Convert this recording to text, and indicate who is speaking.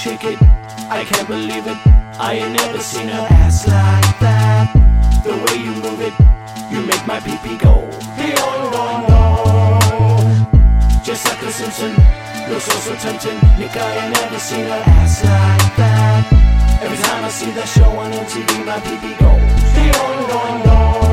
Speaker 1: shake it, I can't believe it. I ain't never seen a ass like that. The way you move it, you make my pee-pee go. Just like a Simpson, looks so tempting. Nick, I ain't never seen a ass like that. Every time I see that show on MTV, my pee-pee goes.